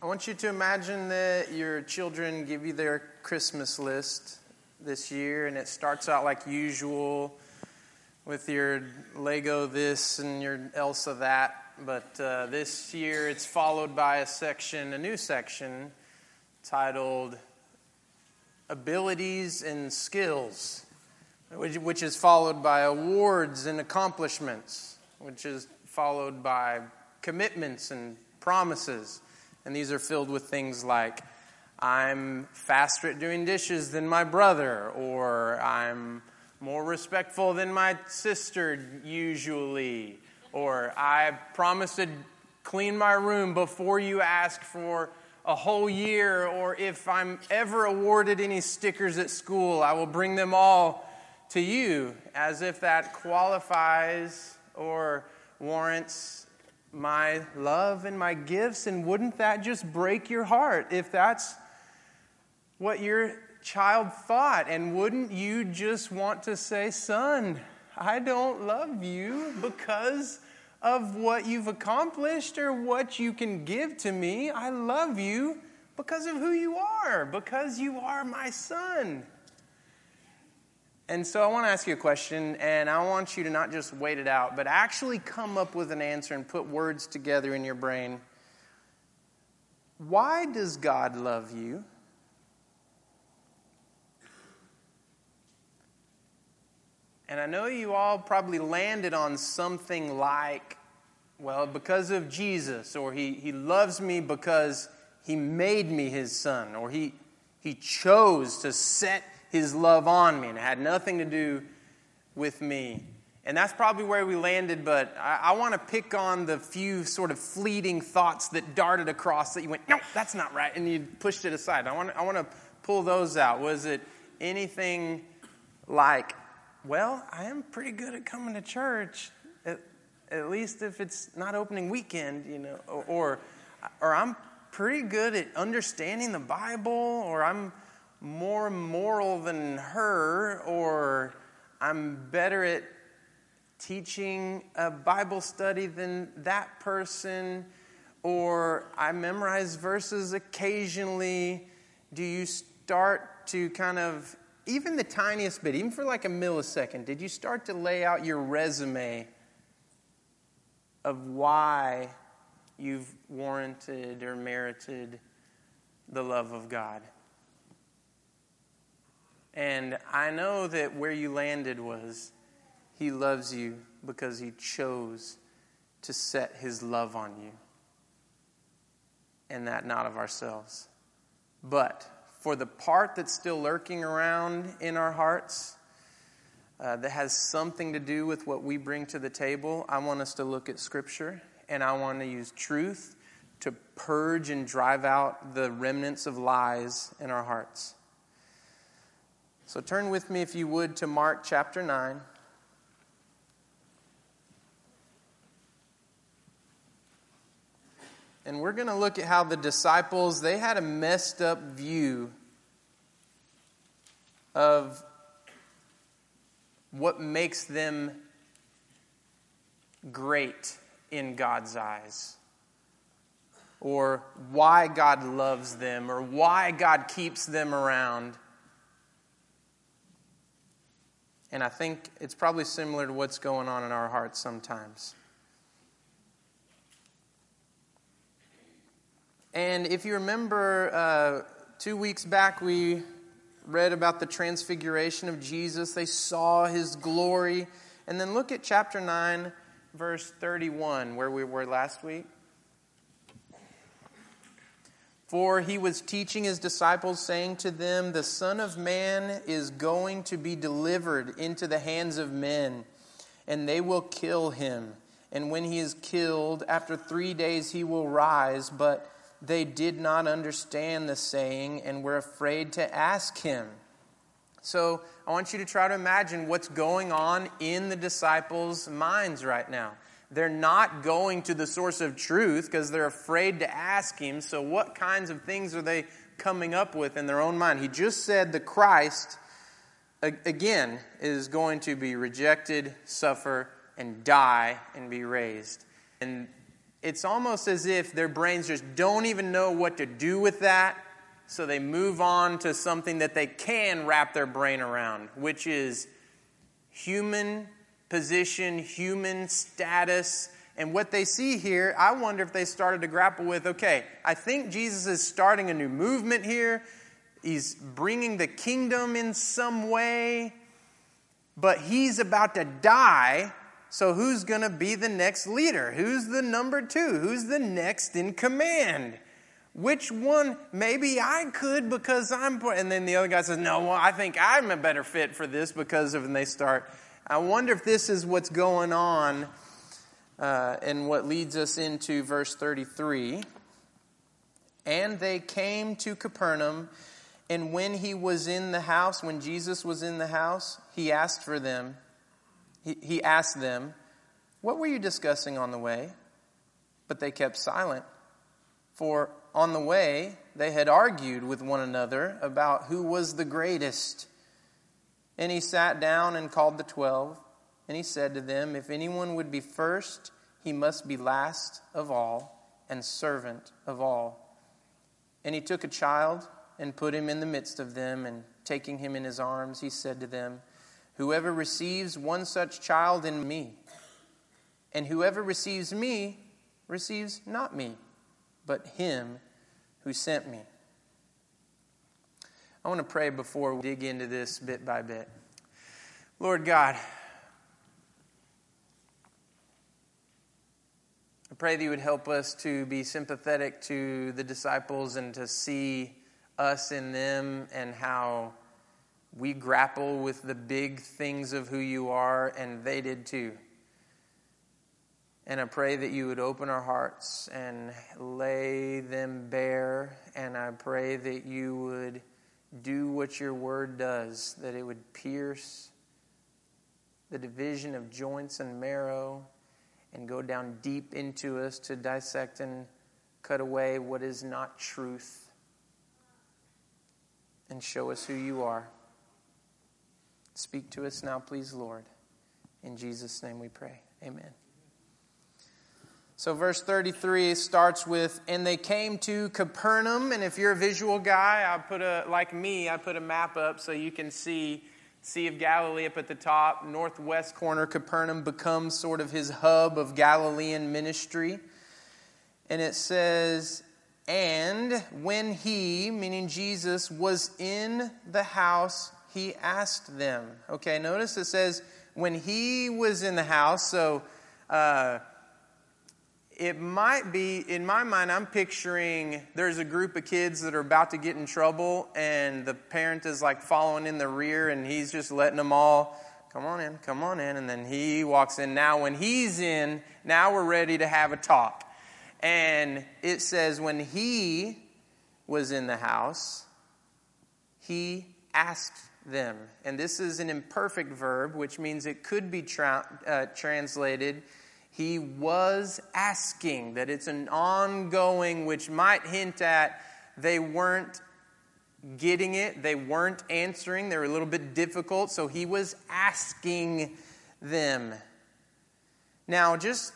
I want you to imagine that your children give you their Christmas list this year, and it starts out like usual with your Lego this and your Elsa that. But this year it's followed by a new section titled Abilities and Skills, which is followed by awards and accomplishments, which is followed by commitments and promises. And these are filled with things like, I'm faster at doing dishes than my brother, or I'm more respectful than my sister usually, or I promise to clean my room before you ask for a whole year, or if I'm ever awarded any stickers at school, I will bring them all to you, as if that qualifies or warrants my love and my gifts. And wouldn't that just break your heart if that's what your child thought? And wouldn't you just want to say, son, I don't love you because of what you've accomplished or what you can give to me. I love you because of who you are, because you are my son. And so I want to ask you a question, and I want you to not just wait it out, but actually come up with an answer and put words together in your brain. Why does God love you? And I know you all probably landed on something like, well, because of Jesus, or he loves me because he made me his son, or he chose to set his love on me, and it had nothing to do with me. And that's probably where we landed, but I want to pick on the few sort of fleeting thoughts that darted across that you went, no, that's not right, and you pushed it aside. I want to pull those out. Was it anything like, well, I am pretty good at coming to church, at least if it's not opening weekend, or I'm pretty good at understanding the Bible, or I'm more moral than her, or I'm better at teaching a Bible study than that person, or I memorize verses occasionally. Do you start to kind of, even the tiniest bit, even for like a millisecond, did you start to lay out your resume of why you've warranted or merited the love of God? And I know that where you landed was, he loves you because he chose to set his love on you. And that not of ourselves. But for the part that's still lurking around in our hearts, that has something to do with what we bring to the table, I want us to look at Scripture, and I want to use truth to purge and drive out the remnants of lies in our hearts. So turn with me, if you would, to Mark chapter 9. And we're going to look at how the disciples, they had a messed up view of what makes them great in God's eyes, or why God loves them, or why God keeps them around. And I think it's probably similar to what's going on in our hearts sometimes. And if you remember, 2 weeks back we read about the transfiguration of Jesus. They saw his glory. And then look at chapter 9, verse 31, where we were last week. For he was teaching his disciples, saying to them, the Son of Man is going to be delivered into the hands of men, and they will kill him. And when he is killed, after 3 days he will rise. But they did not understand the saying and were afraid to ask him. So I want you to try to imagine what's going on in the disciples' minds right now. They're not going to the source of truth because they're afraid to ask him. So what kinds of things are they coming up with in their own mind? He just said the Christ, again, is going to be rejected, suffer, and die, and be raised. And it's almost as if their brains just don't even know what to do with that, so they move on to something that they can wrap their brain around, which is human position, human status. And what they see here, I wonder if they started to grapple with, okay, I think Jesus is starting a new movement here. He's bringing the kingdom in some way, but he's about to die. So who's going to be the next leader? Who's the number 2? Who's the next in command? Which one? Maybe I could because I'm... And then the other guy says, no, well, I think I'm a better fit for this because of... And they start... I wonder if this is what's going on and what leads us into verse 33. And they came to Capernaum, and when he was in the house, when Jesus was in the house, he asked for them... He asked them, what were you discussing on the way? But they kept silent. For on the way, they had argued with one another about who was the greatest. And he sat down and called the 12. And he said to them, if anyone would be first, he must be last of all and servant of all. And he took a child and put him in the midst of them. And taking him in his arms, he said to them, whoever receives one such child in me, and whoever receives me, receives not me, but him who sent me. I want to pray before we dig into this bit by bit. Lord God, I pray that you would help us to be sympathetic to the disciples and to see us in them and how we grapple with the big things of who you are, and they did too. And I pray that you would open our hearts and lay them bare. And I pray that you would do what your word does, that it would pierce the division of joints and marrow and go down deep into us to dissect and cut away what is not truth and show us who you are. Speak to us now, please, Lord. In Jesus' name we pray. Amen. So verse 33 starts with, and they came to Capernaum. And if you're a visual guy, I put a map up so you can see Sea of Galilee up at the top. Northwest corner, Capernaum becomes sort of his hub of Galilean ministry. And it says, and when he, meaning Jesus, was in the house, he asked them. Okay, notice it says, when he was in the house. So it might be, in my mind, I'm picturing there's a group of kids that are about to get in trouble, and the parent is like following in the rear, and he's just letting them all, come on in, and then he walks in. Now when he's in, now we're ready to have a talk. And it says, when he was in the house, he asked them. And this is an imperfect verb, which means it could be translated, he was asking, that it's an ongoing, which might hint at they weren't getting it, they weren't answering, they were a little bit difficult, so he was asking them. Now, just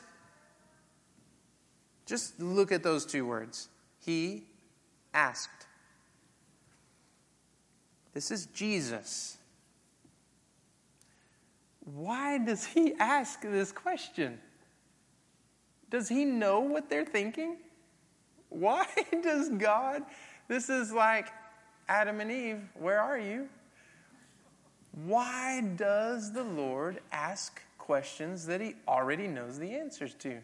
look at those two words. He asked. This is Jesus. Why does he ask this question? Does he know what they're thinking? Why does God... This is like Adam and Eve, where are you? Why does the Lord ask questions that he already knows the answers to?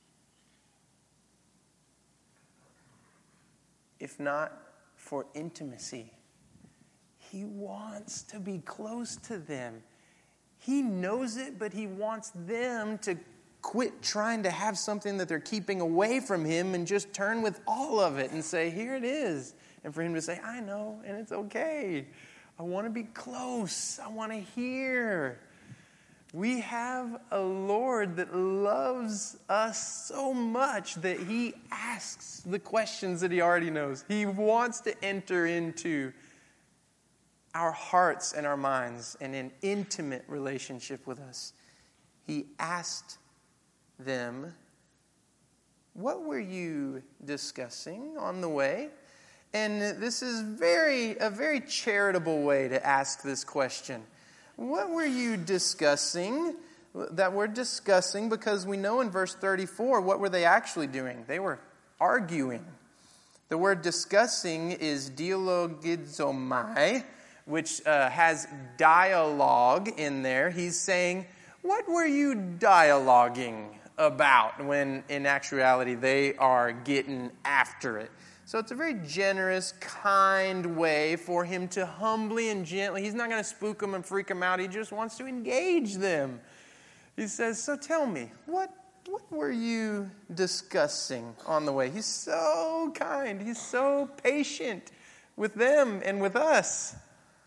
If not for intimacy. He wants to be close to them. He knows it, but he wants them to quit trying to have something that they're keeping away from him and just turn with all of it and say, here it is. And for him to say, I know, and it's okay. I want to be close. I want to hear. We have a Lord that loves us so much that he asks the questions that he already knows. He wants to enter into our hearts and our minds in an intimate relationship with us. He asked them, what were you discussing on the way? And this is a very charitable way to ask this question. What were you discussing? That we're discussing, because we know in verse 34, what were they actually doing? They were arguing. The word discussing is dialogizomai, which has dialogue in there. He's saying, what were you dialoguing about? When in actuality they are getting after it. So it's a very generous, kind way for him to humbly and gently, he's not going to spook them and freak them out. He just wants to engage them. He says, so tell me, what were you discussing on the way? He's so kind. He's so patient with them and with us.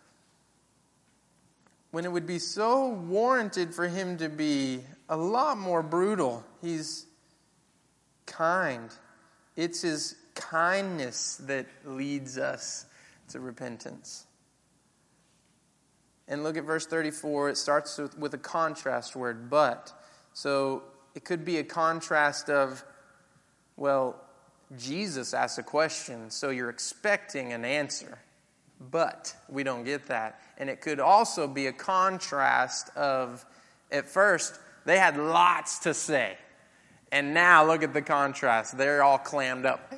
When it would be so warranted for him to be a lot more brutal, he's kind. It's his kindness that leads us to repentance. And look at verse 34. It starts with a contrast word, but. So it could be a contrast of, well, Jesus asked a question, so you're expecting an answer. But we don't get that. And it could also be a contrast of, at first, they had lots to say. And now look at the contrast. They're all clammed up.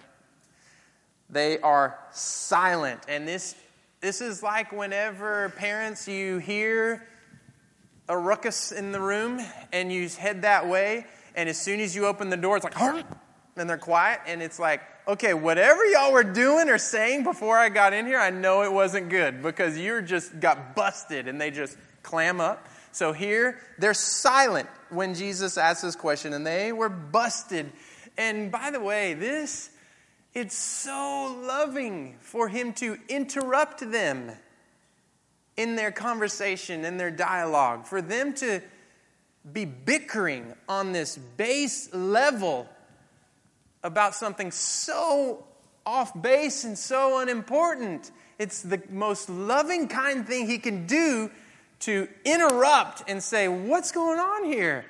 They are silent. And this is like whenever parents, you hear a ruckus in the room and you head that way. And as soon as you open the door, it's like, Hurr! And they're quiet. And it's like, okay, whatever y'all were doing or saying before I got in here, I know it wasn't good because you just got busted and they just clam up. So here, they're silent when Jesus asked this question and they were busted. And by the way, it's so loving for him to interrupt them in their conversation, in their dialogue, for them to be bickering on this base level about something so off base and so unimportant. It's the most loving kind thing he can do to interrupt and say, what's going on here?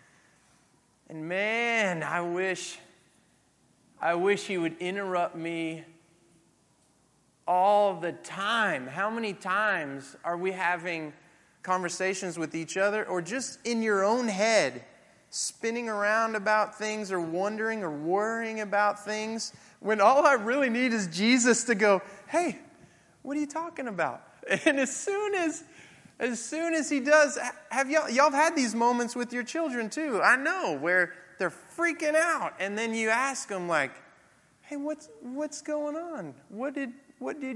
And man, I wish he would interrupt me all the time. How many times are we having conversations with each other or just in your own head, spinning around about things or wondering or worrying about things, when all I really need is Jesus to go, hey, what are you talking about? And as soon as he does, have y'all have had these moments with your children too, I know, where they're freaking out, and then you ask them like, hey, what's going on? What did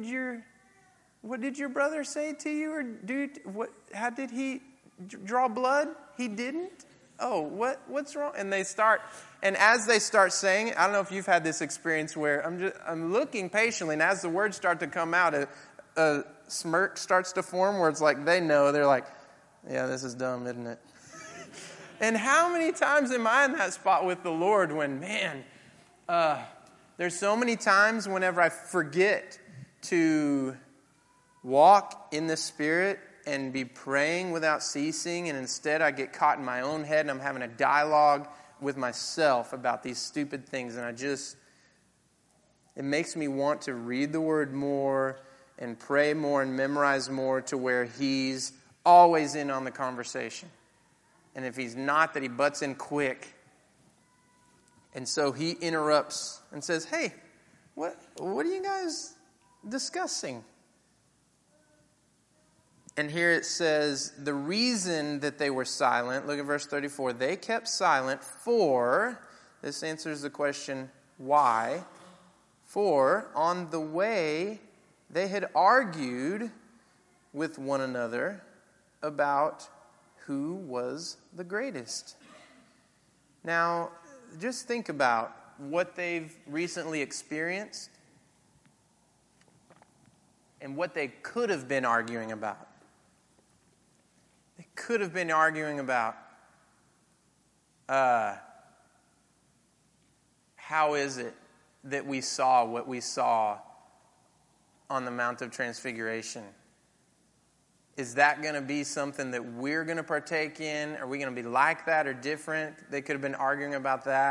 your brother say to you, or how did he draw blood? He didn't? Oh, what's wrong? And as they start saying it, I don't know if you've had this experience where I'm looking patiently, and as the words start to come out, a smirk starts to form where it's like they know, they're like, yeah, this is dumb, isn't it? And how many times am I in that spot with the Lord when, man, there's so many times whenever I forget to walk in the Spirit and be praying without ceasing, and instead I get caught in my own head and I'm having a dialogue with myself about these stupid things, and it makes me want to read the Word more and pray more and memorize more to where He's always in on the conversation. And if He's not, that He butts in quick. And so He interrupts and says, hey, what are you guys discussing? And here it says, the reason that they were silent, look at verse 34, they kept silent for, this answers the question, why? For on the way they had argued with one another about who was the greatest. Now, just think about what they've recently experienced and what they could have been arguing about. They could have been arguing about how is it that we saw what we saw on the Mount of Transfiguration? Is that going to be something that we're going to partake in? Are we going to be like that or different? They could have been arguing about that.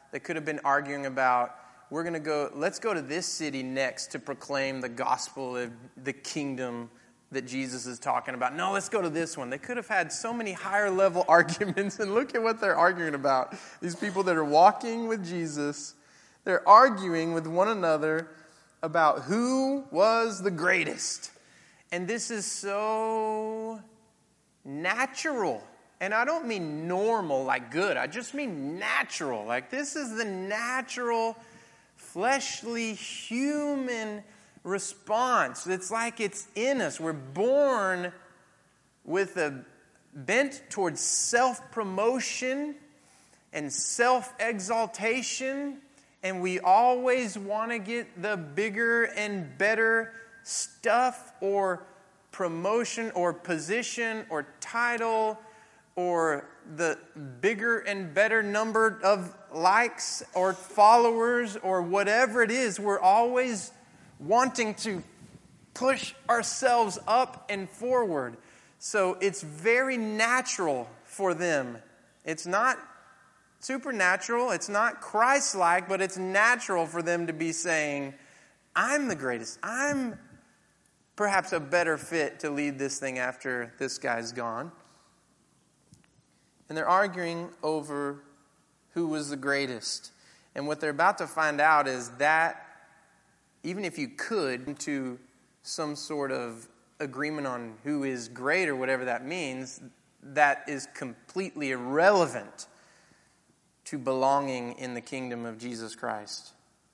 They could have been arguing about, let's go to this city next to proclaim the gospel of the kingdom that Jesus is talking about. No, let's go to this one. They could have had so many higher level arguments, and look at what they're arguing about. These people that are walking with Jesus, they're arguing with one another about who was the greatest. And this is so natural. And I don't mean normal, like good. I just mean natural. Like this is the natural, fleshly, human response. It's like it's in us. We're born with a bent towards self-promotion and self-exaltation, and we always want to get the bigger and better stuff or promotion or position or title or the bigger and better number of likes or followers or whatever it is. We're always wanting to push ourselves up and forward. So it's very natural for them. It's not supernatural. It's not Christ-like, but it's natural for them to be saying, I'm the greatest. I'm perhaps a better fit to lead this thing after this guy's gone. And they're arguing over who was the greatest. And what they're about to find out is that even if you could to some sort of agreement on who is great or whatever that means, that is completely irrelevant to belonging in the kingdom of Jesus Christ.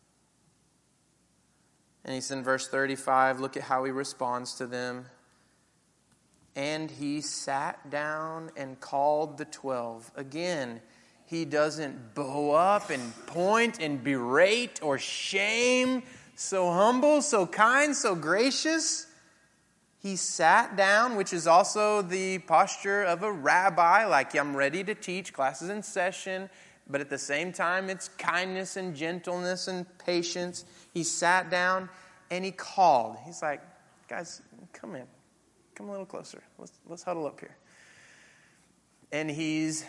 And he's in verse 35, look at how he responds to them. And he sat down and called the 12. Again, he doesn't bow up and point and berate or shame. So humble, so kind, so gracious. He sat down, which is also the posture of a rabbi, like I'm ready to teach, classes in session. But at the same time, it's kindness and gentleness and patience. He sat down and he called. He's like, guys, come in. Come a little closer. Let's huddle up here. And he's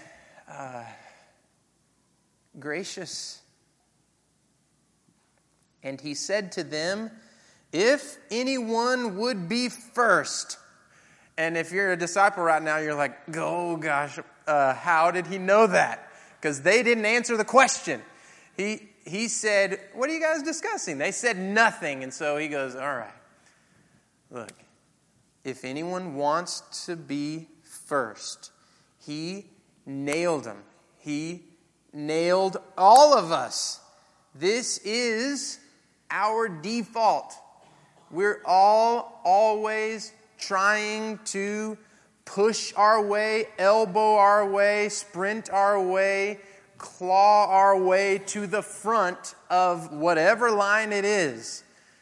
gracious. And he said to them, if anyone would be first. And if you're a disciple right now, you're like, oh gosh, how did he know that? Because they didn't answer the question. He said, what are you guys discussing? They said nothing. And so he goes, all right, look, if anyone wants to be first, he nailed them. He nailed all of us. This is our default. We're all always trying to push our way, elbow our way, sprint our way, claw our way to the front of whatever line it is.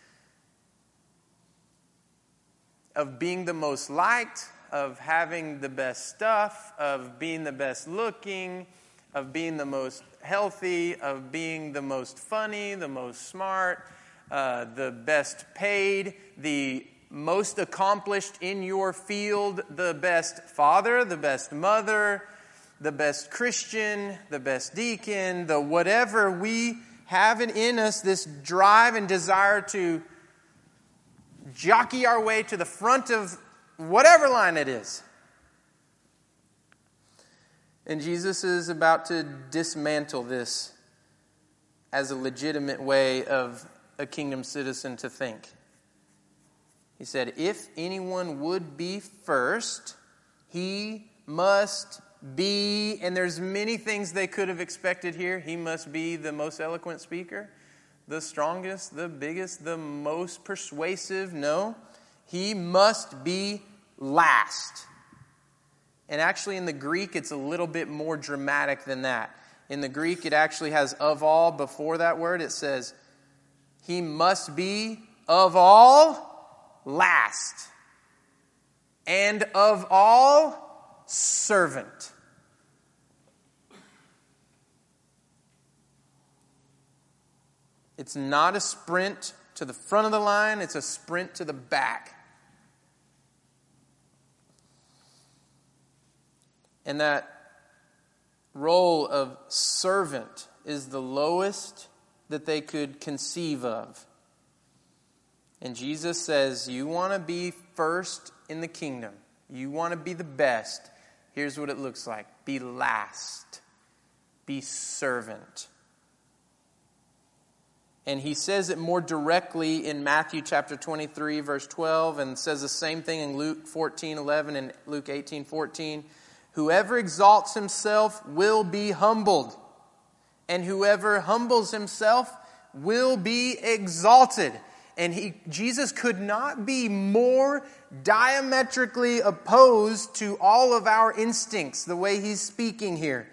Of being the most liked, of having the best stuff, of being the best looking, of being the most healthy, of being the most funny, the most smart, the best paid, the most accomplished in your field, the best father, the best mother, the best Christian, the best deacon, the whatever. We have it in us, this drive and desire to jockey our way to the front of whatever line it is. And Jesus is about to dismantle this as a legitimate way of a kingdom citizen to think. He said, if anyone would be first, he must be, and there's many things they could have expected here. He must be the most eloquent speaker, the strongest, the biggest, the most persuasive. No, he must be last. And actually in the Greek, it's a little bit more dramatic than that. In the Greek, it actually has of all before that word. It says, he must be of all last, and of all servant. It's not a sprint to the front of the line, it's a sprint to the back. And that role of servant is the lowest that they could conceive of. And Jesus says, you want to be first in the kingdom. You want to be the best. Here's what it looks like. Be last. Be servant. And he says it more directly in Matthew chapter 23, verse 12, and says the same thing in Luke 14:11 and Luke 18:14. Whoever exalts himself will be humbled, and whoever humbles himself will be exalted. And Jesus could not be more diametrically opposed to all of our instincts, the way he's speaking here.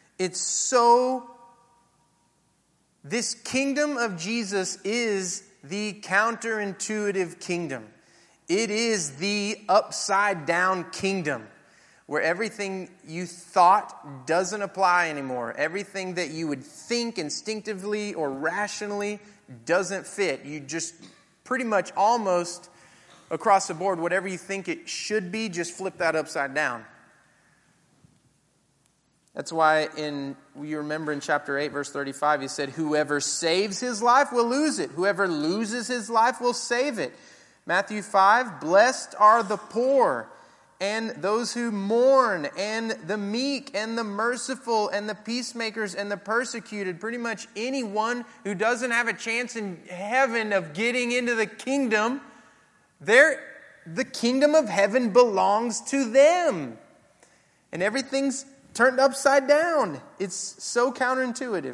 This kingdom of Jesus is the counterintuitive kingdom. It is the upside down kingdom where everything you thought doesn't apply anymore. Everything that you would think instinctively or rationally doesn't fit. You just pretty much almost across the board, whatever you think it should be, just flip that upside down. That's why you remember in chapter 8, verse 35, he said, whoever saves his life will lose it. Whoever loses his life will save it. Matthew 5, blessed are the poor and those who mourn and the meek and the merciful and the peacemakers and the persecuted. Pretty much anyone who doesn't have a chance in heaven of getting into the kingdom, the kingdom of heaven belongs to them. And everything's turned upside down. It's so counterintuitive.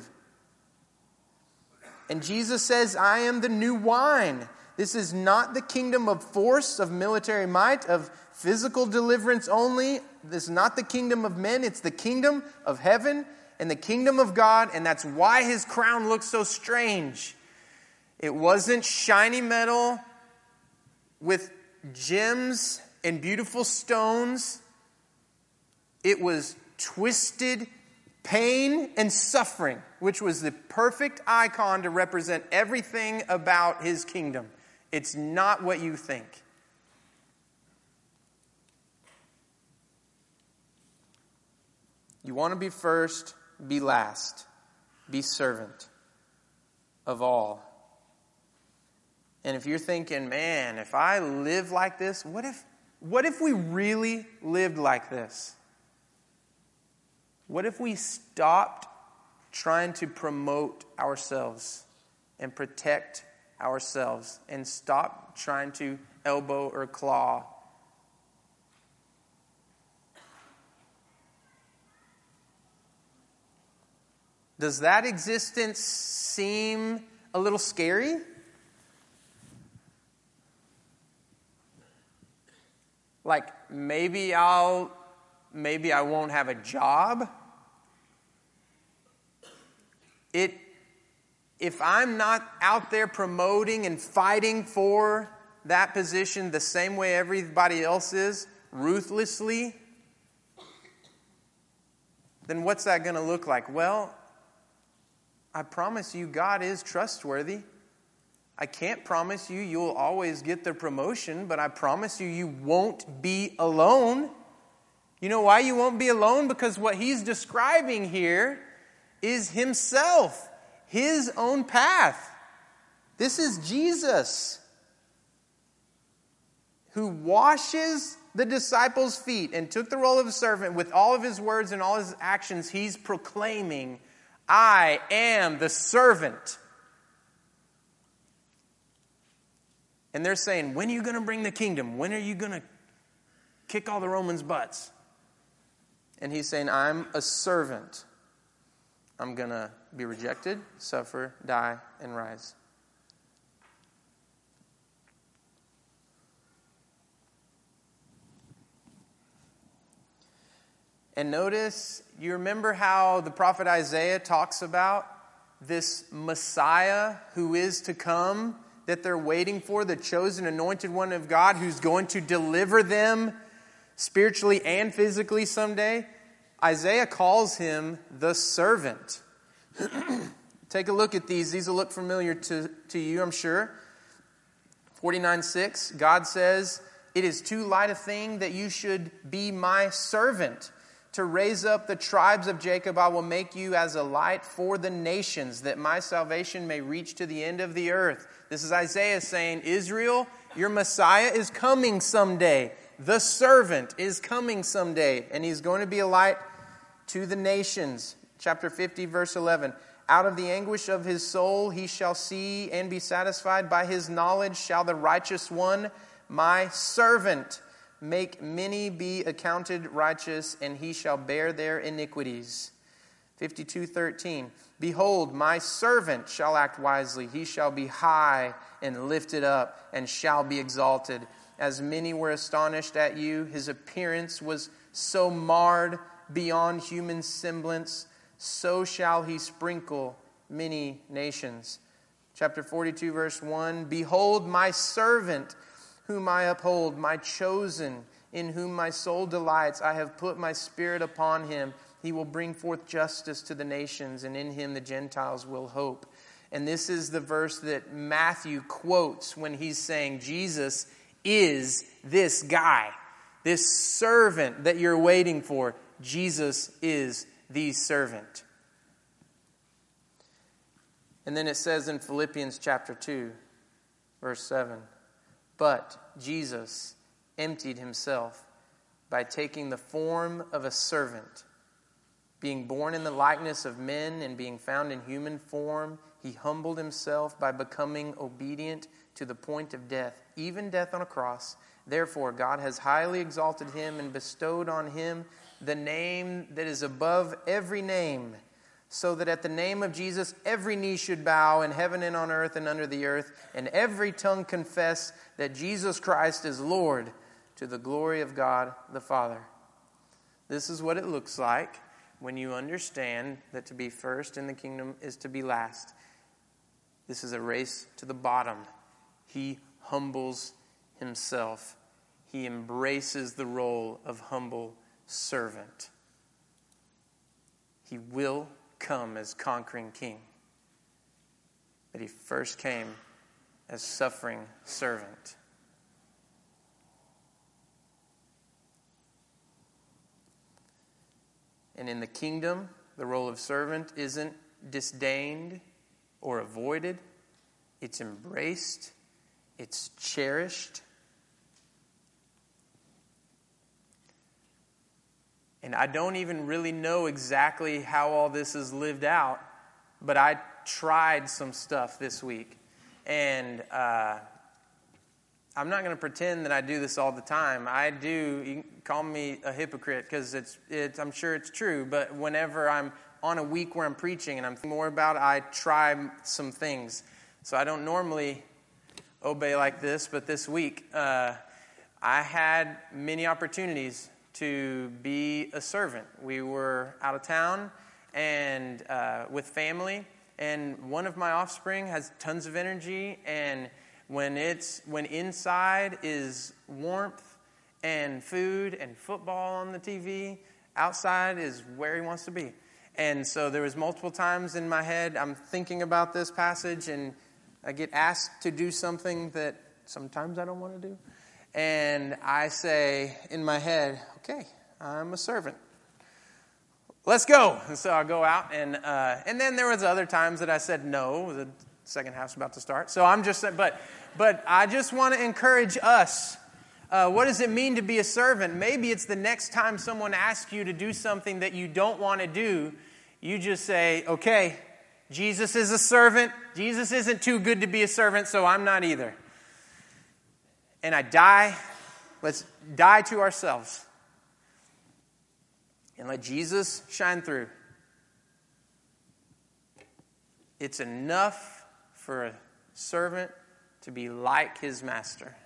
And Jesus says, I am the new wine. This is not the kingdom of force, of military might, of physical deliverance only. This is not the kingdom of men. It's the kingdom of heaven and the kingdom of God. And that's why his crown looks so strange. It wasn't shiny metal with gems and beautiful stones. It was twisted pain and suffering, which was the perfect icon to represent everything about his kingdom. It's not what you think. You want to be first, be last. Be servant of all. And if you're thinking, man, if I live like this, what if we really lived like this? What if we stopped trying to promote ourselves and protect ourselves and stopped trying to elbow or claw? Does that existence seem a little scary? Like maybe I won't have a job. If I'm not out there promoting and fighting for that position the same way everybody else is, ruthlessly, then what's that going to look like? Well, I promise you God is trustworthy. I can't promise you you'll always get the promotion, but I promise you won't be alone. You know why you won't be alone? Because what he's describing here is himself, his own path. This is Jesus who washes the disciples' feet and took the role of a servant. With all of his words and all his actions, he's proclaiming, I am the servant. And they're saying, when are you going to bring the kingdom? When are you going to kick all the Romans' butts? And he's saying, I'm a servant. I'm going to be rejected, suffer, die, and rise. And notice, you remember how the prophet Isaiah talks about this Messiah who is to come, that they're waiting for, the chosen anointed one of God who's going to deliver them spiritually and physically someday? Isaiah calls him the servant. Take a look at these. These will look familiar to you, I'm sure. 49:6, God says, it is too light a thing that you should be my servant, to raise up the tribes of Jacob. I will make you as a light for the nations, that my salvation may reach to the end of the earth. This is Isaiah saying, Israel, your Messiah is coming someday. The servant is coming someday, and he's going to be a light to the nations. Chapter 50, verse 11. Out of the anguish of his soul he shall see and be satisfied. By his knowledge shall the righteous one, my servant, make many be accounted righteous, and he shall bear their iniquities. 52:13. Behold, my servant shall act wisely. He shall be high and lifted up, and shall be exalted. As many were astonished at you, his appearance was so marred beyond human semblance, so shall he sprinkle many nations. Chapter 42, verse 1. Behold, my servant, whom I uphold, my chosen, in whom my soul delights. I have put my spirit upon him. He will bring forth justice to the nations, and in him the Gentiles will hope. And this is the verse that Matthew quotes when he's saying Jesus is this guy, this servant that you're waiting for. Jesus is the servant. And then it says in Philippians chapter 2, verse 7, but Jesus emptied himself by taking the form of a servant. Being born in the likeness of men and being found in human form, he humbled himself by becoming obedient to the point of death, even death on a cross. Therefore, God has highly exalted him and bestowed on him the name that is above every name, so that at the name of Jesus every knee should bow in heaven and on earth and under the earth, and every tongue confess that Jesus Christ is Lord, to the glory of God the Father. This is what it looks like when you understand that to be first in the kingdom is to be last. This is a race to the bottom. He humbles himself. He embraces the role of humble servant. He will come as conquering king. But he first came as suffering servant. And in the kingdom, the role of servant isn't disdained or avoided. It's embraced. It's cherished. And I don't even really know exactly how all this is lived out, but I tried some stuff this week. And I'm not going to pretend that I do this all the time. I do. You can call me a hypocrite because I'm sure it's true. But whenever I'm on a week where I'm preaching and I'm thinking more about it, I try some things. So I don't normally obey like this, but this week I had many opportunities to be a servant. We were out of town and with family, and one of my offspring has tons of energy, and when inside is warmth and food and football on the TV, outside is where he wants to be. And so there was multiple times in my head, I'm thinking about this passage, and I get asked to do something that sometimes I don't want to do. And I say in my head, okay, I'm a servant. Let's go. And so I go out, and then there was other times that I said no. The second half's about to start. So I'm just, but I just want to encourage us. What does it mean to be a servant? Maybe it's the next time someone asks you to do something that you don't want to do, you just say, okay, Jesus is a servant. Jesus isn't too good to be a servant, so I'm not either. And I die. Let's die to ourselves. And let Jesus shine through. It's enough for a servant to be like his master.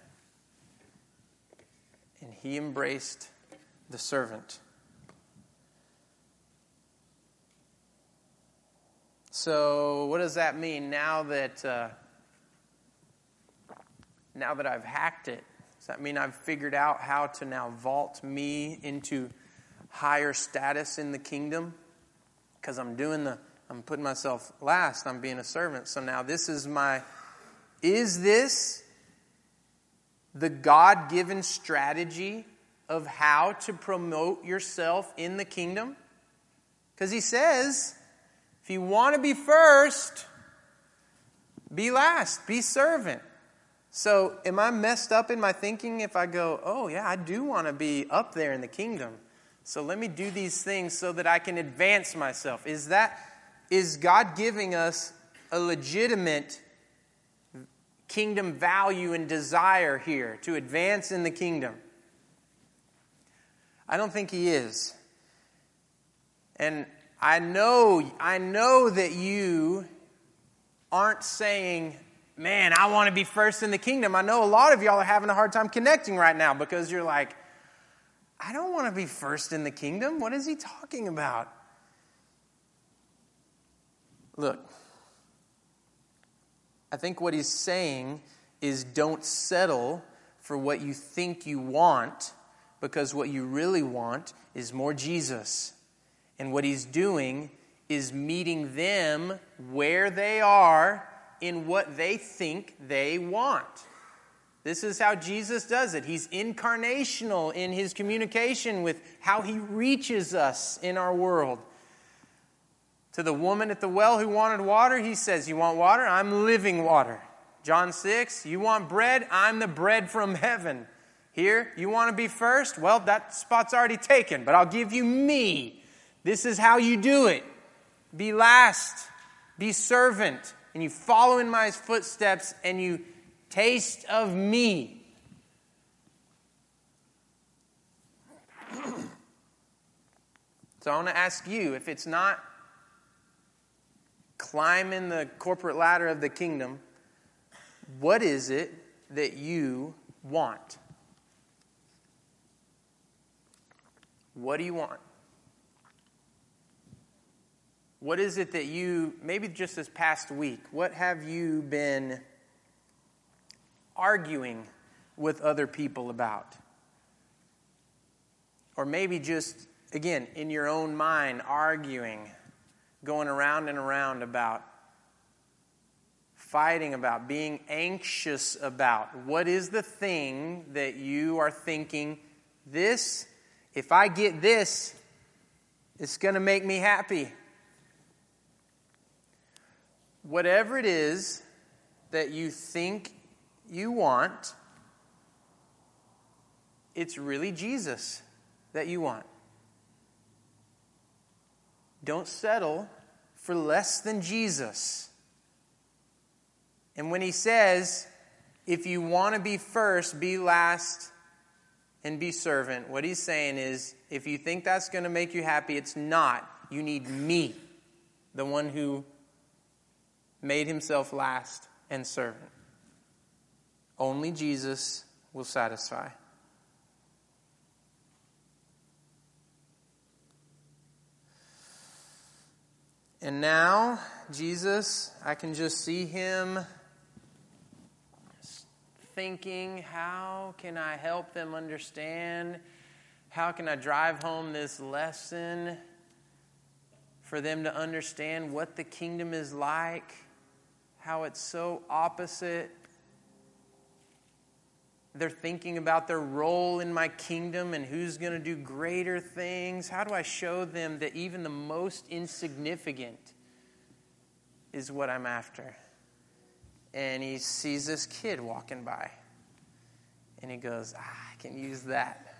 And he embraced the servant. So what does that mean now that I've hacked it? Does that mean I've figured out how to now vault me into higher status in the kingdom? Because I'm putting myself last. I'm being a servant. So now is this the God-given strategy of how to promote yourself in the kingdom? Because he says, if you want to be first, be last, be servant. So am I messed up in my thinking if I go, oh yeah, I do want to be up there in the kingdom, so let me do these things so that I can advance myself? Is God giving us a legitimate kingdom value and desire here to advance in the kingdom? I don't think he is. And I know that you aren't saying, man, I want to be first in the kingdom. I know a lot of y'all are having a hard time connecting right now because you're like, I don't want to be first in the kingdom. What is he talking about? Look, I think what he's saying is don't settle for what you think you want, because what you really want is more Jesus. And what he's doing is meeting them where they are in what they think they want. This is how Jesus does it. He's incarnational in his communication with how he reaches us in our world. To the woman at the well who wanted water, he says, you want water? I'm living water. John 6, you want bread? I'm the bread from heaven. Here, you want to be first? Well, that spot's already taken, but I'll give you me. This is how you do it. Be last. Be servant. And you follow in my footsteps and you taste of me. So I want to ask you, if it's not climbing the corporate ladder of the kingdom, what is it that you want? What do you want? What is it that you, maybe just this past week, what have you been arguing with other people about? Or maybe just, again, in your own mind, arguing, going around and around about, fighting about, being anxious about. What is the thing that you are thinking, this, if I get this, it's going to make me happy? Whatever it is that you think you want, it's really Jesus that you want. Don't settle for less than Jesus. And when he says, if you want to be first, be last, and be servant, what he's saying is, if you think that's going to make you happy, it's not. You need me, the one who made himself last and servant. Only Jesus will satisfy. And now, Jesus, I can just see him thinking, how can I help them understand? How can I drive home this lesson for them to understand what the kingdom is like? How it's so opposite. They're thinking about their role in my kingdom and who's going to do greater things. How do I show them that even the most insignificant is what I'm after? And he sees this kid walking by. And he goes, I can use that.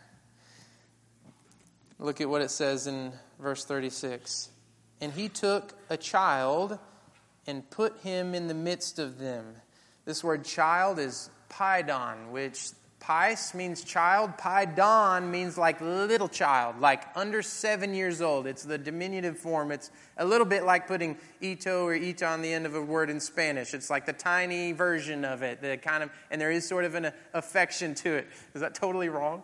Look at what it says in verse 36. And he took a child and put him in the midst of them. This word child is paidon, which pais means child. Paidon means like little child, like under 7 years old. It's the diminutive form. It's a little bit like putting ito or ita on the end of a word in Spanish. It's like the tiny version of it, the kind of, and there is sort of an affection to it. Is that totally wrong?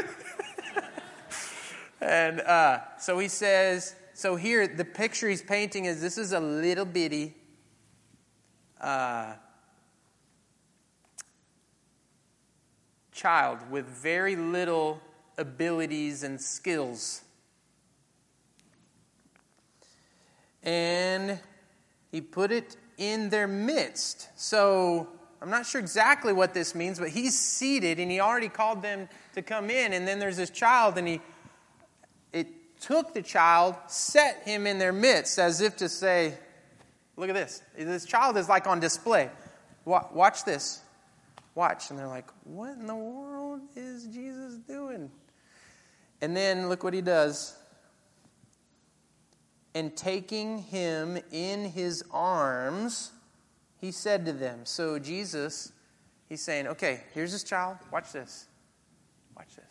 And so he says, so here the picture he's painting is this is a little bitty child with very little abilities and skills. And he put it in their midst. So I'm not sure exactly what this means, but he's seated and he already called them to come in. And then there's this child, and it took the child, set him in their midst, as if to say, look at this. This child is like on display. Watch this. Watch. And they're like, what in the world is Jesus doing? And then look what he does. And taking him in his arms, he said to them. So Jesus, he's saying, okay, here's this child. Watch this. Watch this.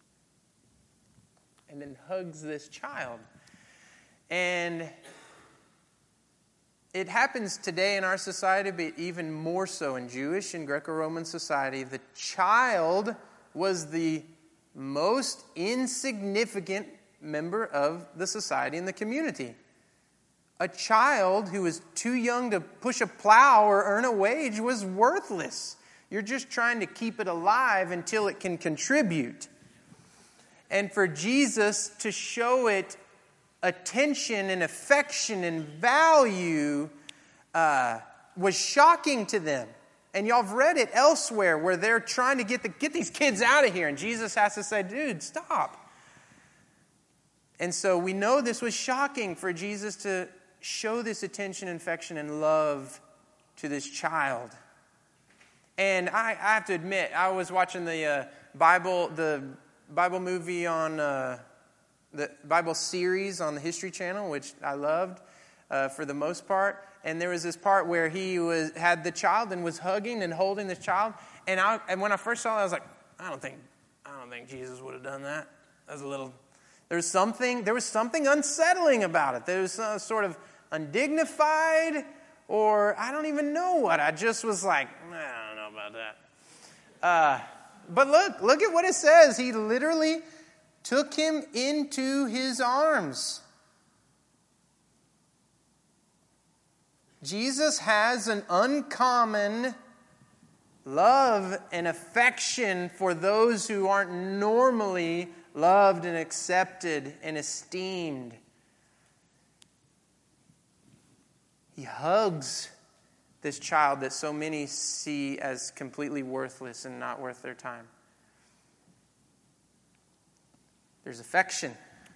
And then hugs this child. And it happens today in our society, but even more so in Jewish and Greco-Roman society. The child was the most insignificant member of the society and the community. A child who was too young to push a plow or earn a wage was worthless. You're just trying to keep it alive until it can contribute. And for Jesus to show it attention and affection and value was shocking to them. And y'all have read it elsewhere where they're trying to get these kids out of here. And Jesus has to say, dude, stop. And so we know this was shocking for Jesus to show this attention, affection, and love to this child. And I have to admit, I was watching the Bible movie on the Bible series on the History Channel, which I loved for the most part. And there was this part where he had the child and was hugging and holding this child. And when I first saw it, I was like, I don't think Jesus would have done that. That was a little. There was something unsettling about it. There was sort of undignified, or I don't even know what. I just was like, I don't know about that. But look at what it says. He literally took him into his arms. Jesus has an uncommon love and affection for those who aren't normally loved and accepted and esteemed. He hugs this child that so many see as completely worthless and not worth their time. There's affection.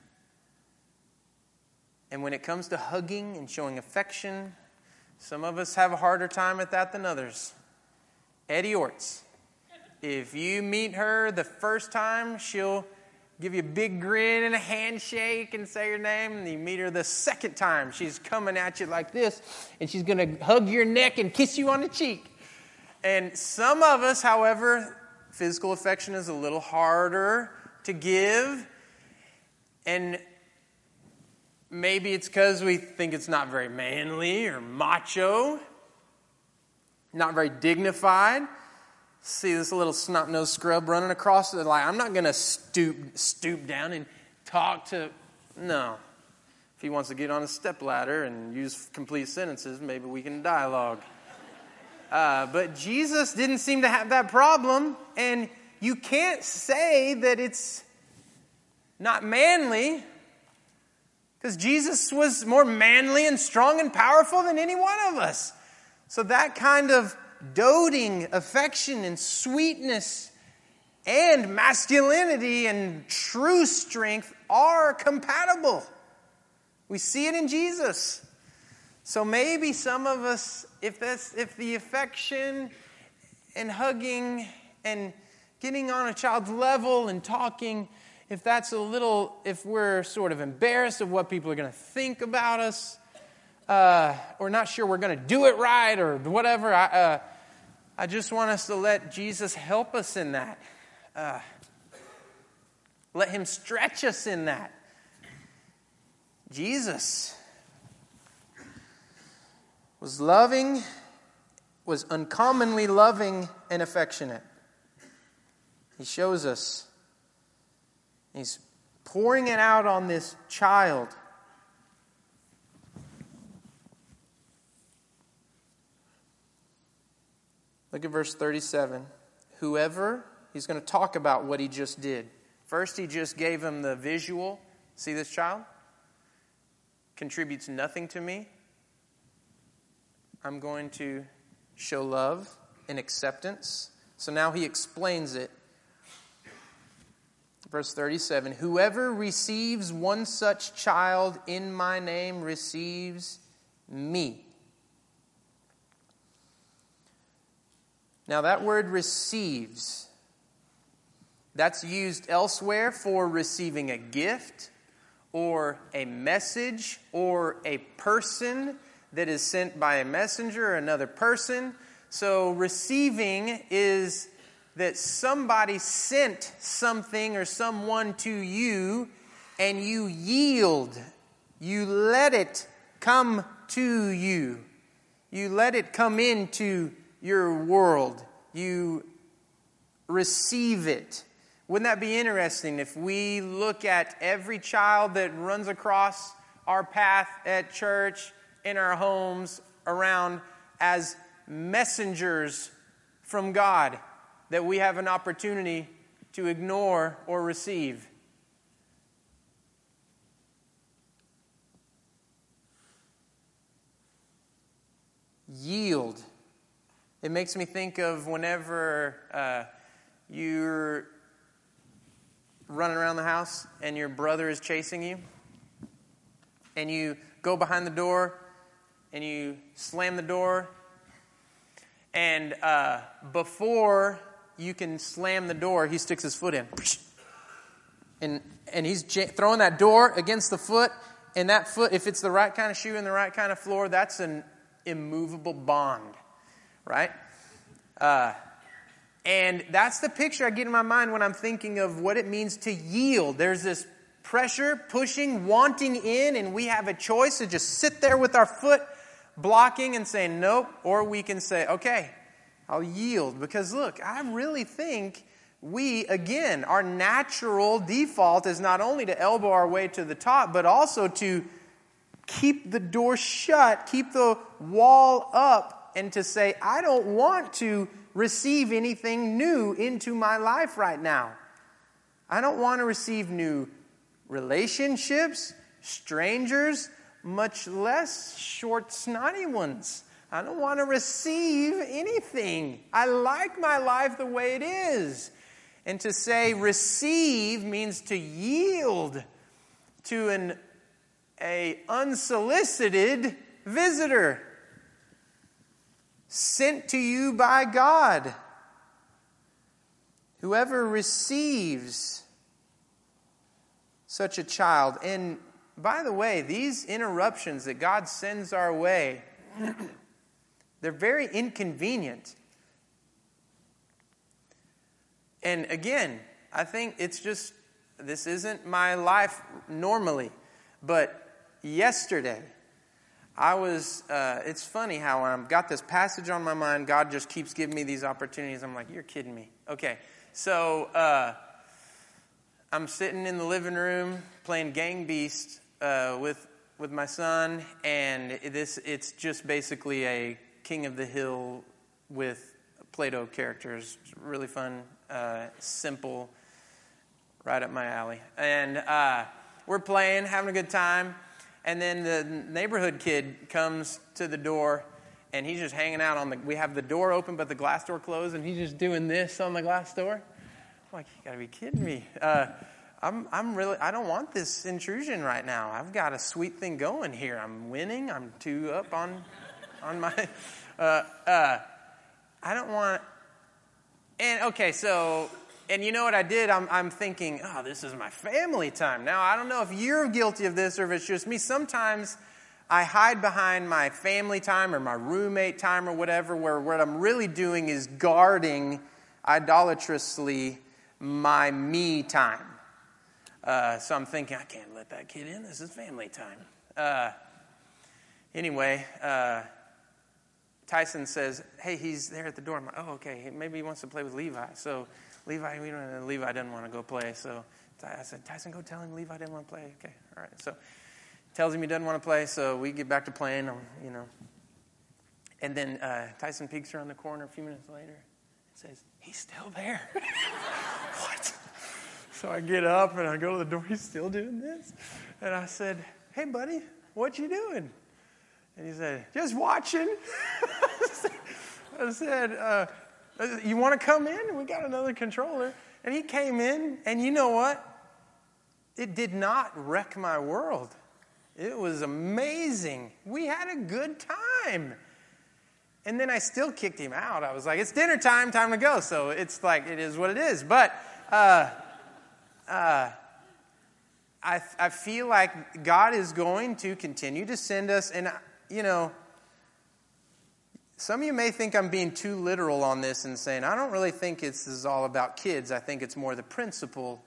And when it comes to hugging and showing affection, some of us have a harder time at that than others. Eddie Orts. If you meet her the first time, she'll give you a big grin and a handshake and say your name. And you meet her the second time, she's coming at you like this, and she's going to hug your neck and kiss you on the cheek. And some of us, however, physical affection is a little harder to give. And maybe it's because we think it's not very manly or macho, not very dignified. See this little snot-nosed scrub running across the line. I'm not going to stoop down and talk to... No. If he wants to get on a stepladder and use complete sentences, maybe we can dialogue. But Jesus didn't seem to have that problem. And you can't say that it's not manly, because Jesus was more manly and strong and powerful than any one of us. So that kind of doting affection and sweetness and masculinity and true strength are compatible. We see it in Jesus. So maybe some of us, if the affection and hugging and getting on a child's level and talking, if we're sort of embarrassed of what people are going to think about us, or not sure we're going to do it right or whatever, I just want us to let Jesus help us in that. Let him stretch us in that. Jesus was uncommonly loving and affectionate. He shows us. He's pouring it out on this child. Look at verse 37. Whoever, he's going to talk about what he just did. First, he just gave him the visual. See this child? Contributes nothing to me. I'm going to show love and acceptance. So now he explains it. Verse 37, whoever receives one such child in my name receives me. Now that word receives, that's used elsewhere for receiving a gift or a message or a person that is sent by a messenger or another person. So receiving is that somebody sent something or someone to you and you yield. You let it come to you. You let it come into your world. You receive it. Wouldn't that be interesting if we look at every child that runs across our path at church, in our homes, around as messengers from God that we have an opportunity to ignore or receive? Yield. It makes me think of whenever you're running around the house and your brother is chasing you, and you go behind the door and you slam the door, and before you can slam the door, he sticks his foot in, and he's throwing that door against the foot, and that foot, if it's the right kind of shoe and the right kind of floor, that's an immovable bond, right? And that's the picture I get in my mind when I'm thinking of what it means to yield. There's this pressure, pushing, wanting in, and we have a choice to just sit there with our foot blocking and saying nope, or we can say, okay, I'll yield. Because look, I really think we, again, our natural default is not only to elbow our way to the top, but also to keep the door shut, keep the wall up, and to say, I don't want to receive anything new into my life right now. I don't want to receive new relationships, strangers, much less short, snotty ones. I don't want to receive anything. I like my life the way it is. And to say receive means to yield to an unsolicited visitor sent to you by God. Whoever receives such a child. And by the way, these interruptions that God sends our way, they're very inconvenient. And again, I think it's just, this isn't my life normally. But yesterday, it's funny how when I've got this passage on my mind, God just keeps giving me these opportunities. I'm like, you're kidding me. Okay, so I'm sitting in the living room playing Gang Beast with my son, and it's just basically a King of the Hill with Play-Doh characters. It's really fun, simple, right up my alley. And we're playing, having a good time. And then the neighborhood kid comes to the door, and he's just hanging out we have the door open, but the glass door closed, and he's just doing this on the glass door. I'm like, you gotta be kidding me. I don't want this intrusion right now. I've got a sweet thing going here. I'm winning. I'm 2 up on my, I don't want, and okay, so, and you know what I did? I'm thinking, oh, this is my family time. Now, I don't know if you're guilty of this or if it's just me. Sometimes I hide behind my family time or my roommate time or whatever, where what I'm really doing is guarding idolatrously my me time. So I'm thinking, I can't let that kid in. This is family time. Anyway, Tyson says, hey, he's there at the door. I'm like, oh, okay, maybe he wants to play with Levi. So Levi didn't want to go play. So I said, Tyson, go tell him Levi didn't want to play. Okay, all right. So tells him he doesn't want to play. So we get back to playing, And then Tyson peeks around the corner a few minutes later and says, he's still there. What? So I get up and I go to the door. He's still doing this. And I said, hey, buddy, what you doing? And he said, just watching. I said, you want to come in? We got another controller. And he came in, and you know what? It did not wreck my world. It was amazing. We had a good time. And then I still kicked him out. I was like, it's dinner time to go. So it's like, it is what it is. But I feel like God is going to continue to send us. And, you know, some of you may think I'm being too literal on this and saying, I don't really think this is all about kids. I think it's more the principle.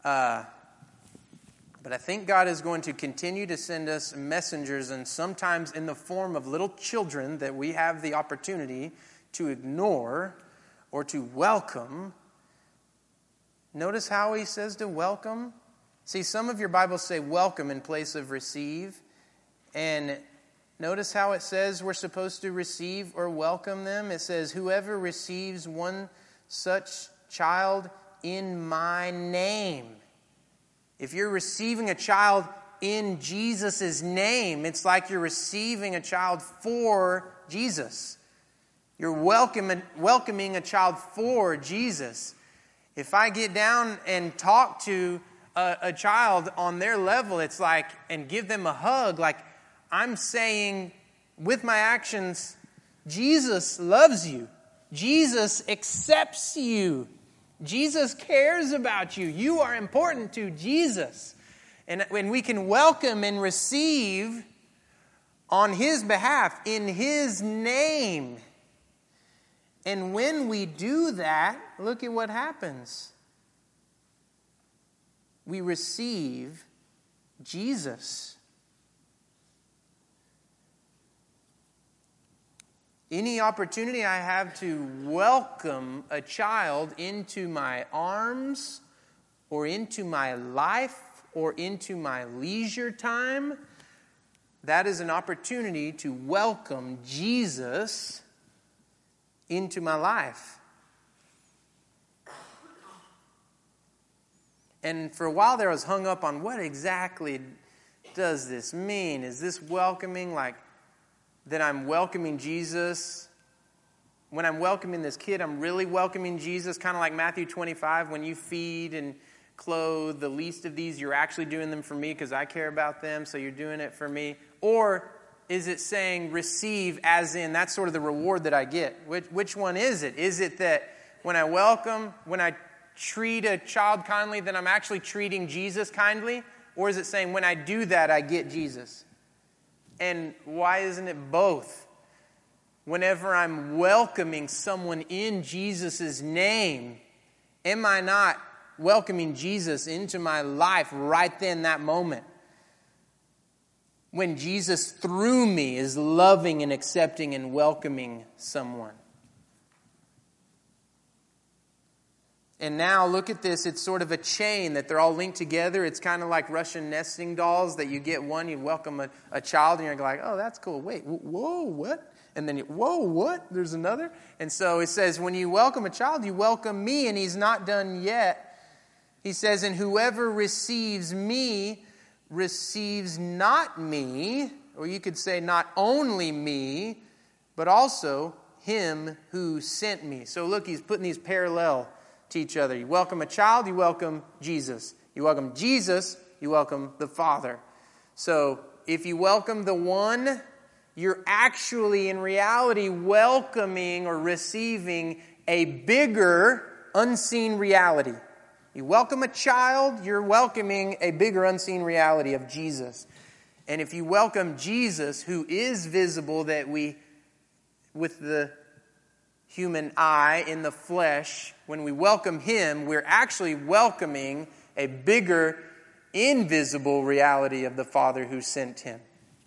But I think God is going to continue to send us messengers, and sometimes in the form of little children that we have the opportunity to ignore or to welcome. Notice how he says to welcome. See, some of your Bibles say welcome in place of receive. And notice how it says we're supposed to receive or welcome them. It says, whoever receives one such child in my name. If you're receiving a child in Jesus' name, it's like you're receiving a child for Jesus. You're welcoming a child for Jesus. If I get down and talk to a child on their level, it's like, and give them a hug, like I'm saying with my actions, Jesus loves you. Jesus accepts you. Jesus cares about you. You are important to Jesus. And when we can welcome and receive on His behalf, in His name. And when we do that, look at what happens. We receive Jesus. Any opportunity I have to welcome a child into my arms or into my life or into my leisure time, that is an opportunity to welcome Jesus into my life. And for a while there I was hung up on what exactly does this mean? Is this welcoming like that I'm welcoming Jesus? When I'm welcoming this kid, I'm really welcoming Jesus, kind of like Matthew 25, when you feed and clothe the least of these, you're actually doing them for me because I care about them, so you're doing it for me. Or is it saying receive as in that's sort of the reward that I get? Which one is it? Is it that when I treat a child kindly, then I'm actually treating Jesus kindly? Or is it saying when I do that, I get Jesus? And why isn't it both? Whenever I'm welcoming someone in Jesus' name, am I not welcoming Jesus into my life right then, that moment? When Jesus, through me, is loving and accepting and welcoming someone. And now look at this. It's sort of a chain that they're all linked together. It's kind of like Russian nesting dolls that you get one, you welcome a child, and you're like, oh, that's cool. Wait, whoa, what? And then, whoa, what? There's another. And so it says, when you welcome a child, you welcome me, and he's not done yet. He says, and whoever receives me receives not me, or you could say not only me, but also him who sent me. So look, he's putting these parallel to each other. You welcome a child, you welcome Jesus. You welcome Jesus, you welcome the Father. So if you welcome the one, you're actually in reality welcoming or receiving a bigger unseen reality. You welcome a child, you're welcoming a bigger unseen reality of Jesus. And if you welcome Jesus, who is visible, that we, with the human eye in the flesh, when we welcome Him, we're actually welcoming a bigger, invisible reality of the Father who sent Him.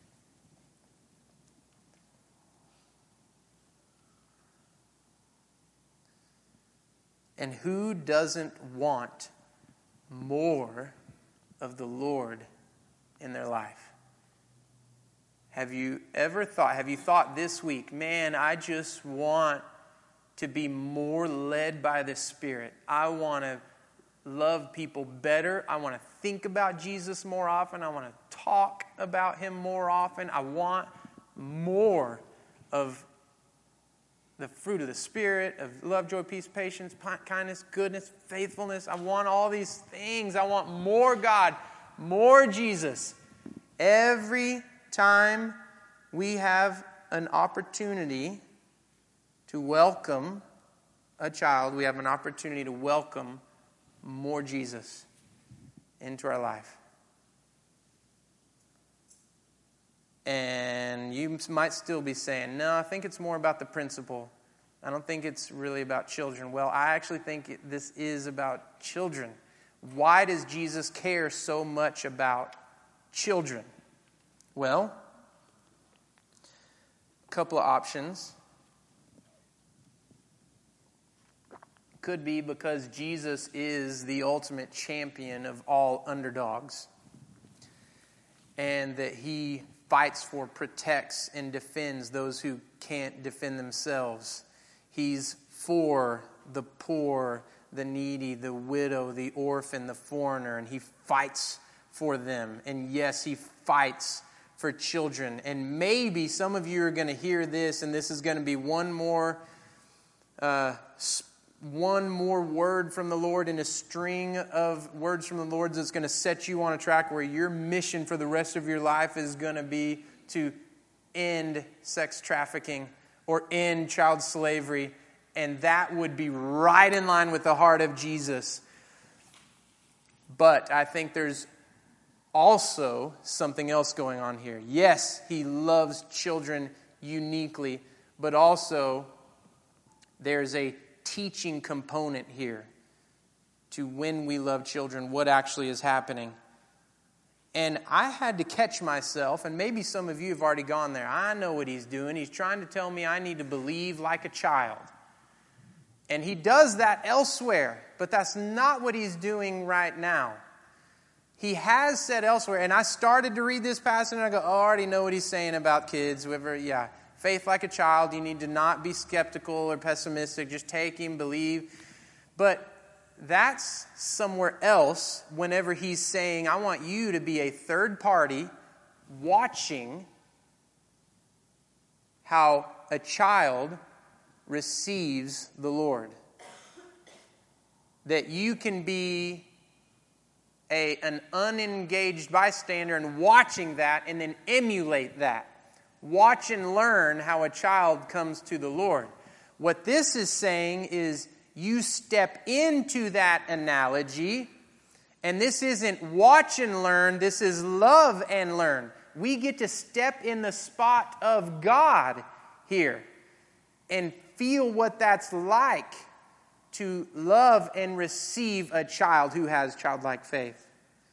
And who doesn't want more of the Lord in their life? Have you thought this week, man, I just want to be more led by the Spirit. I want to love people better. I want to think about Jesus more often. I want to talk about Him more often. I want more of the fruit of the Spirit, of love, joy, peace, patience, kindness, goodness, faithfulness. I want all these things. I want more God, more Jesus. Every time we have an opportunity to welcome a child, we have an opportunity to welcome more Jesus into our life. And you might still be saying, no, I think it's more about the principle. I don't think it's really about children. Well, I actually think this is about children. Why does Jesus care so much about children? Well, a couple of options. Could be because Jesus is the ultimate champion of all underdogs, and that he fights for, protects, and defends those who can't defend themselves. He's for the poor, the needy, the widow, the orphan, the foreigner, and he fights for them. And yes, he fights for children. And maybe some of you are going to hear this, and this is going to be one more word from the Lord in a string of words from the Lord that's going to set you on a track where your mission for the rest of your life is going to be to end sex trafficking or end child slavery. And that would be right in line with the heart of Jesus. But I think there's also something else going on here. Yes, he loves children uniquely, but also there's a teaching component here to when we love children, what actually is happening. And I had to catch myself, and maybe some of you have already gone there. I know what he's doing. He's trying to tell me I need to believe like a child. And he does that elsewhere, but that's not what he's doing right now. He has said elsewhere, and I started to read this passage, and I go, oh, I already know what he's saying about kids. Faith like a child, you need to not be skeptical or pessimistic. Just take him, believe. But that's somewhere else whenever he's saying, I want you to be a third party watching how a child receives the Lord. That you can be an unengaged bystander and watching that and then emulate that. Watch and learn how a child comes to the Lord. What this is saying is you step into that analogy, and this isn't watch and learn, this is love and learn. We get to step in the spot of God here and feel what that's like to love and receive a child who has childlike faith.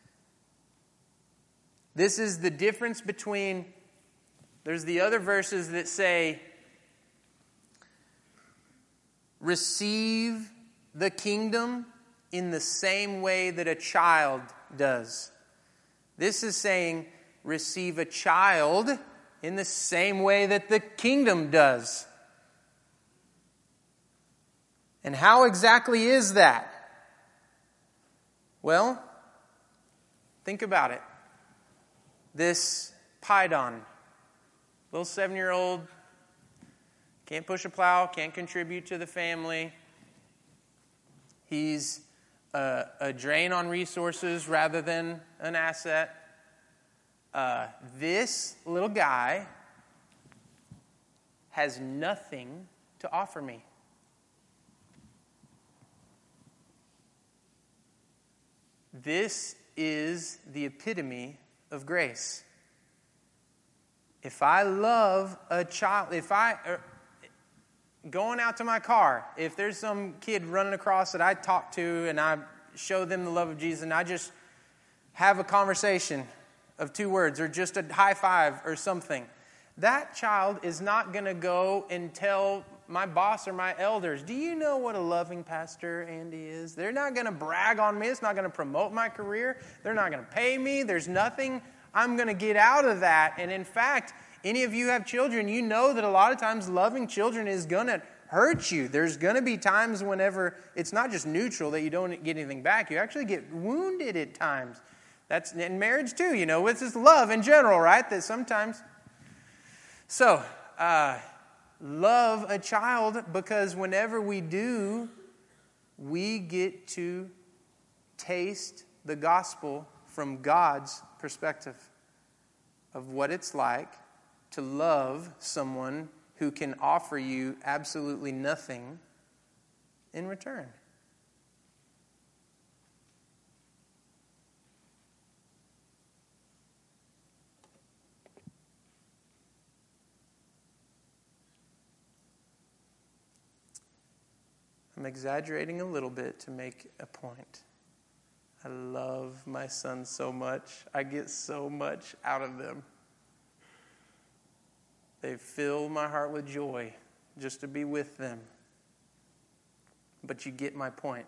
This is the difference between, there's the other verses that say, receive the kingdom in the same way that a child does. This is saying, receive a child in the same way that the kingdom does. And how exactly is that? Well, think about it. This Pidon, little 7-year-old, can't push a plow, can't contribute to the family. He's a drain on resources rather than an asset. This little guy has nothing to offer me. This is the epitome of grace. If I love a child, going out to my car, if there's some kid running across that I talk to and I show them the love of Jesus and I just have a conversation of 2 words or just a high five or something, that child is not going to go and tell my boss or my elders, do you know what a loving pastor Andy is? They're not going to brag on me. It's not going to promote my career. They're not going to pay me. There's nothing I'm going to get out of that. And in fact, any of you have children, you know that a lot of times loving children is going to hurt you. There's going to be times whenever it's not just neutral that you don't get anything back. You actually get wounded at times. That's in marriage too, you know. It's just love in general, right? That sometimes. So, love a child, because whenever we do, we get to taste the gospel from God's perspective of what it's like to love someone who can offer you absolutely nothing in return. I'm exaggerating a little bit to make a point. I love my sons so much. I get so much out of them. They fill my heart with joy just to be with them. But you get my point.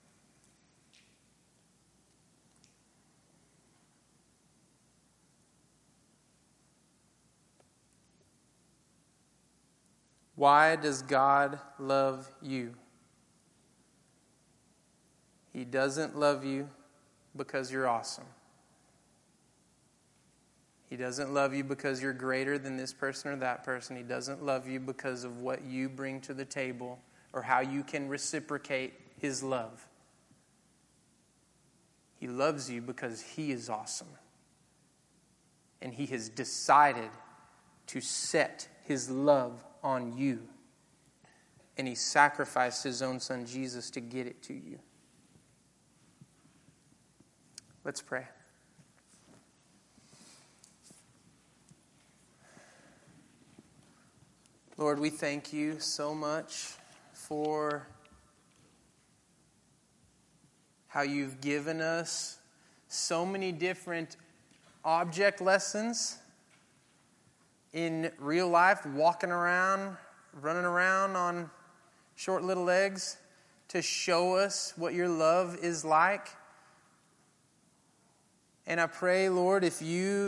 Why does God love you? He doesn't love you because you're awesome. He doesn't love you because you're greater than this person or that person. He doesn't love you because of what you bring to the table or how you can reciprocate His love. He loves you because He is awesome. And He has decided to set His love on you. And He sacrificed His own Son Jesus to get it to you. Let's pray. Lord, we thank you so much for how you've given us so many different object lessons in real life, walking around, running around on short little legs to show us what your love is like. And I pray, Lord, if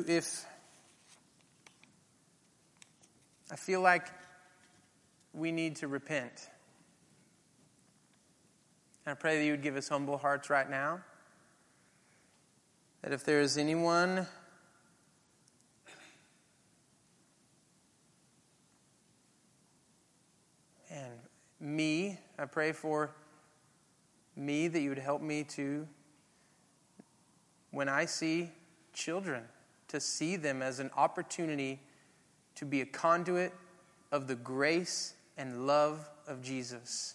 I feel like we need to repent. And I pray that you would give us humble hearts right now. That if there is anyone and me, I pray for me that you would help me to, when I see children, to see them as an opportunity to be a conduit of the grace and love of Jesus.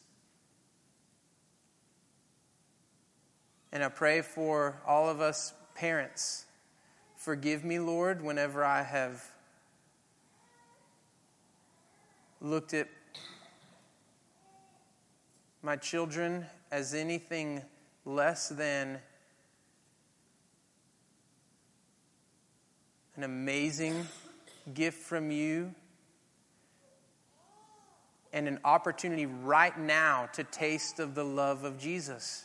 And I pray for all of us parents. Forgive me, Lord, whenever I have looked at my children as anything less than an amazing gift from you and an opportunity right now to taste of the love of Jesus.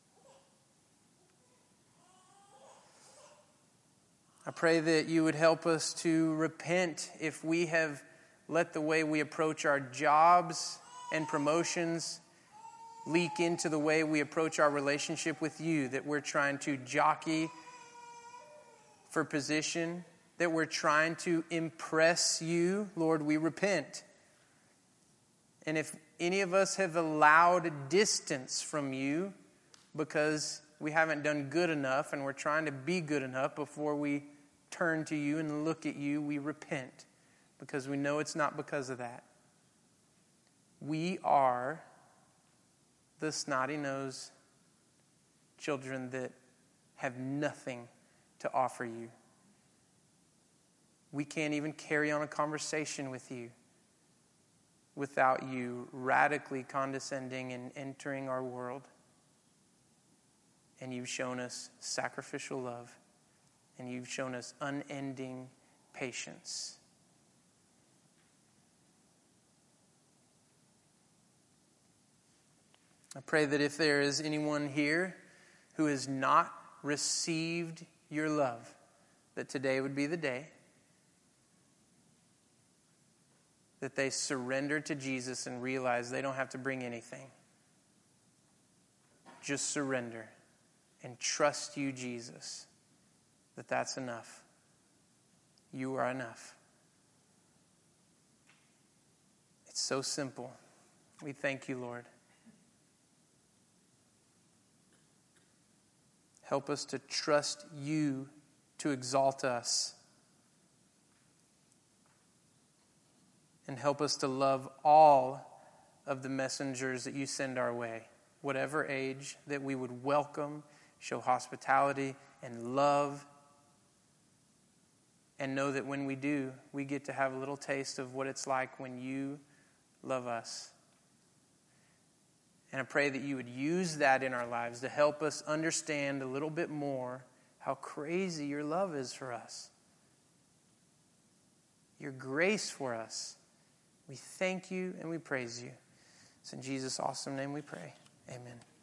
I pray that you would help us to repent if we have let the way we approach our jobs and promotions leak into the way we approach our relationship with you, that we're trying to jockey for position, that we're trying to impress you. Lord, we repent. And if any of us have allowed distance from you because we haven't done good enough and we're trying to be good enough before we turn to you and look at you, we repent because we know it's not because of that. We are the snotty-nosed children that have nothing to offer you. We can't even carry on a conversation with you without you radically condescending and entering our world. And you've shown us sacrificial love, and you've shown us unending patience. I pray that if there is anyone here who has not received your love, that today would be the day that they surrender to Jesus and realize they don't have to bring anything. Just surrender and trust you, Jesus, that that's enough. You are enough. It's so simple. We thank you, Lord. Help us to trust you to exalt us. And help us to love all of the messengers that you send our way, whatever age, that we would welcome, show hospitality and love, and know that when we do, we get to have a little taste of what it's like when you love us. And I pray that you would use that in our lives to help us understand a little bit more how crazy your love is for us. Your grace for us. We thank you and we praise you. It's in Jesus' awesome name we pray. Amen.